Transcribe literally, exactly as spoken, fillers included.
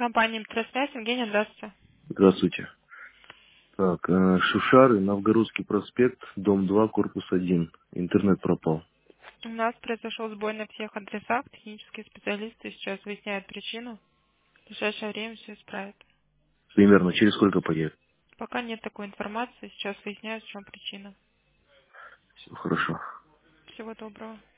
Компания «Метросвязь». Евгения, здравствуйте. Здравствуйте. Так, э, Шушары, Новгородский проспект, дом два, корпус один. Интернет пропал. У нас произошел сбой на всех адресах. Технические специалисты сейчас выясняют причину. В ближайшее время все исправят. Примерно через сколько поедет? Пока нет такой информации. Сейчас выясняют, в чем причина. Все хорошо. Всего доброго.